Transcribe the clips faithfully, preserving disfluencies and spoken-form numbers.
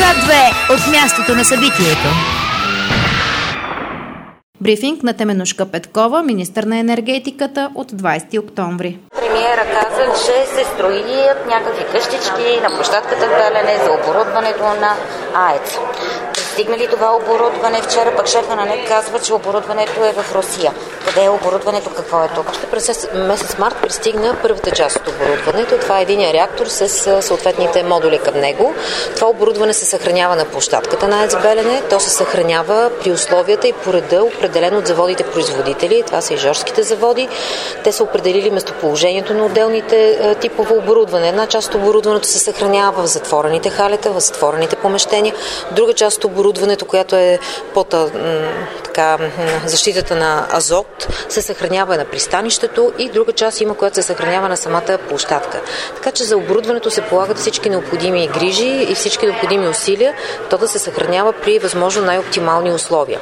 К две от мястото на събитието. Брифинг на Теменужка Петкова, министър на енергетиката, от двадесети октомври. Премиера каза, че се строят някакви къщички на площадката в Белене за оборудването на АЕЦ. Пристигна ли това оборудване? Вчера пък шефа на НЕК казва, че оборудването е в Русия. Къде е оборудването? Какво е тук? През месец март пристигна първата част от оборудването. Това е единия реактор с съответните модули към него. Това оборудване се съхранява на площадката на АЕЦ Белене. То се съхранява при условията и по реда, определен от заводите производители. Това са и жорските заводи. Те са определили местоположението на отделните типове оборудване. Една част от оборудването се съхранява в затворените халета, в затворените помещения. Друга част от оборудването, която е под м, така, защитата на азот, се съхранява на пристанището и друга част има, която се съхранява на самата площадка. Така че за оборудването се полагат всички необходими грижи и всички необходими усилия, то да се съхранява при възможно най-оптимални условия.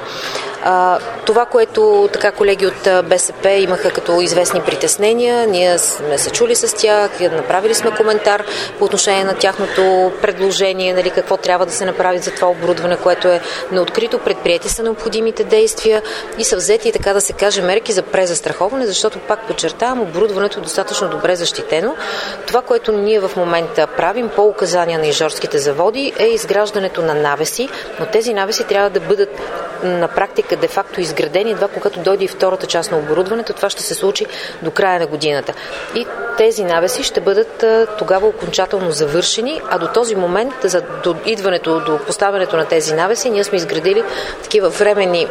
А, това, което така колеги от БСП имаха като известни притеснения, ние сме се чули с тях, направили сме коментар по отношение на тяхното предложение, нали, какво трябва да се направи за това оборудване, което е неоткрито, предприети са необходимите действия и са взети, така да се каже, мерки за презастраховане, защото, пак подчертавам, оборудването е достатъчно добре защитено. Това, което ние в момента правим по указания на ижорските заводи, е изграждането на навеси, но тези навеси трябва да бъдат на практика де-факто изградени едва когато дойде и втората част на оборудването. Това ще се случи до края на годината. И тези навеси ще бъдат а, тогава окончателно завършени, а до този момент, за до идването, до поставянето на тези навеси, ние сме изградили такива временни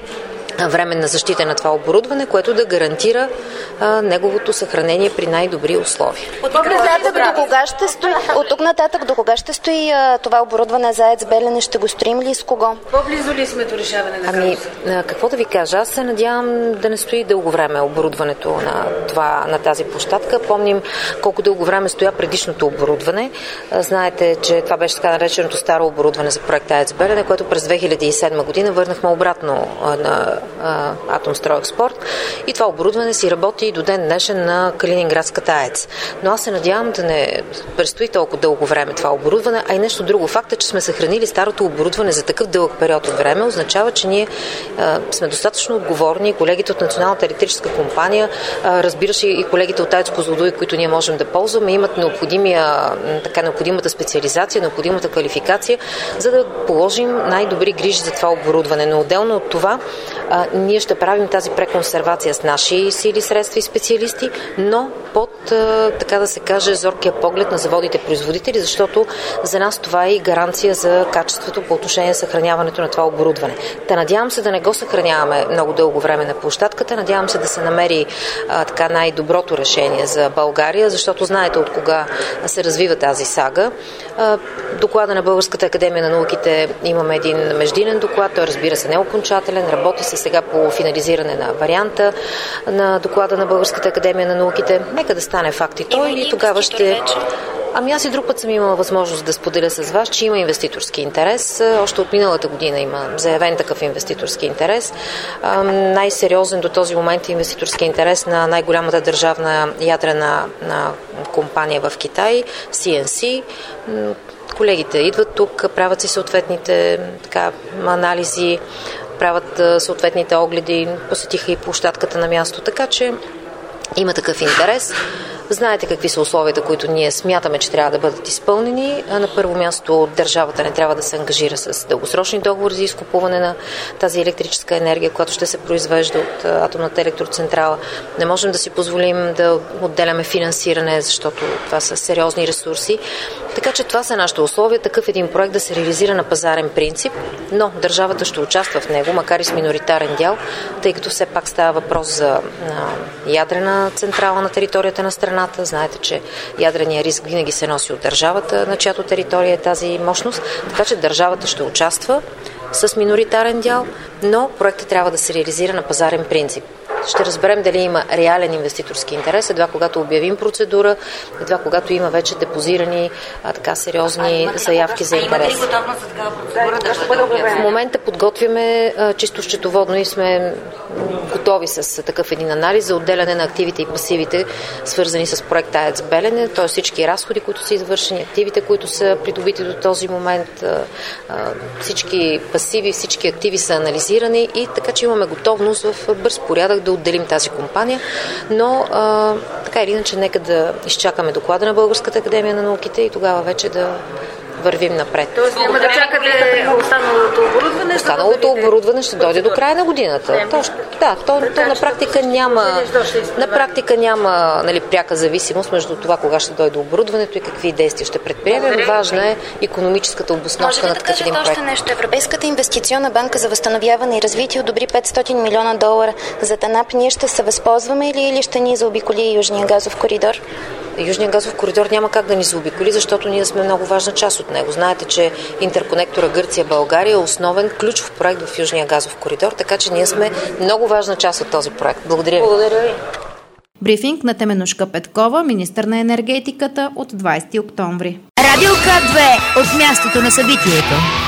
временна защита на това оборудване, което да гарантира а, неговото съхранение при най-добри условия. От тук нататък до кога ще стои, от тук нататък до кога ще стои а, това оборудване за АЕЦ Белене? Ще го строим ли, с кого? По-близо ли сме до решаване на Ами, а, какво да ви кажа? Аз се надявам да не стои дълго време оборудването на, това, на тази площадка. Помним колко дълго време стоя предишното оборудване. А, знаете, че това беше така нареченото старо оборудване за проекта АЕЦ Белене, което през две хиляди и седма година върнахме обратно а, на Атомстройекспорт и това оборудване си работи до ден днешен на Калининградската АЕЦ. Но аз се надявам да не предстои толкова дълго време това оборудване, а и нещо друго. Факт е, че сме съхранили старото оборудване за такъв дълъг период от време, означава, че ние а, сме достатъчно отговорни. Колегите от Националната електрическа компания, а, разбираш и колегите от АЕЦ Козлодуй, които ние можем да ползваме, имат необходимия, така, необходимата специализация, необходимата квалификация, за да положим най-добри грижи за това оборудване. Но отделно от това, а, ние ще правим тази преконсервация с наши сили, средства и специалисти, но под, така да се каже, зоркия поглед на заводите производители, защото за нас това е и гаранция за качеството по отношение на съхраняването на това оборудване. Та надявам се да не го съхраняваме много дълго време на площадката, надявам се да се намери а, така най-доброто решение за България, защото знаете от кога се развива тази сага. А, доклада на Българската академия на науките, имаме един междинен доклад, той разбира се не е окончателен, работи се сега по финализиране на варианта на доклада на Българската академия на науките. Нека да стане факт и той и тогава ще... Ами аз и друг път съм имала възможност да споделя с вас, че има инвеститорски интерес. Още от миналата година има заявен такъв инвеститорски интерес. Най-сериозен до този момент е инвеститорски интерес на най-голямата държавна ядрена компания в Китай, Си Ен Си. Колегите идват тук, правят си съответните така, анализи, правят съответните огледи, посетиха и площадката на място, така че има такъв интерес. Знаете какви са условията, които ние смятаме, че трябва да бъдат изпълнени. На първо място държавата не трябва да се ангажира с дългосрочни договори за изкупуване на тази електрическа енергия, която ще се произвежда от атомната електроцентрала. Не можем да си позволим да отделяме финансиране, защото това са сериозни ресурси. Така че това са нашите условия, такъв един проект да се реализира на пазарен принцип, но държавата ще участва в него, макар и с миноритарен дял, тъй като все пак става въпрос за ядрена централа на територията на страната. Знаете, че ядрения риск винаги се носи от държавата, на чиято територия е тази мощност, така че държавата ще участва с миноритарен дял, но проектът трябва да се реализира на пазарен принцип. ще разберем дали има реален инвеститорски интерес, едва когато обявим процедура, едва когато има вече депозирани а, така сериозни заявки за интерес. В момента подготвяме а, чисто счетоводно и сме готови с такъв един анализ за отделяне на активите и пасивите, свързани с проекта АЕЦ Белене, т.е. всички разходи, които са извършени, активите, които са придобити до този момент, а, а, всички пасиви, всички активи са анализирани и така, че имаме готовност в бърз порядък да отделим тази компания, но а, така или иначе нека да изчакаме доклада на Българската академия на науките и тогава вече да вървим напред. Тоест няма да чакате останалото оборудване? Останалото оборудване ще дойде до края на годината. То, да, то, то на практика няма, на практика няма нали, пряка зависимост между това кога ще дойде оборудването и какви действия ще предприемем. Важна е икономическата обосновка на такъв един проект. Още нещо. Европейската инвестиционна банка за възстановяване и развитие одобри петстотин милиона долара за ТАНАП. Ние ще се възползваме или, или ще ни заобиколи Южния газов коридор? Южния газов коридор няма как да ни заобиколи, защото ние сме много важна част от него. Знаете, че интерконектора Гърция-България е основен ключов проект в Южния газов коридор, така че ние сме много важна част от този проект. Благодаря ви. Благодаря ви. Брифинг на Теменужка Петкова, министър на енергетиката, от двадесети октомври. Радио К две от мястото на събитието.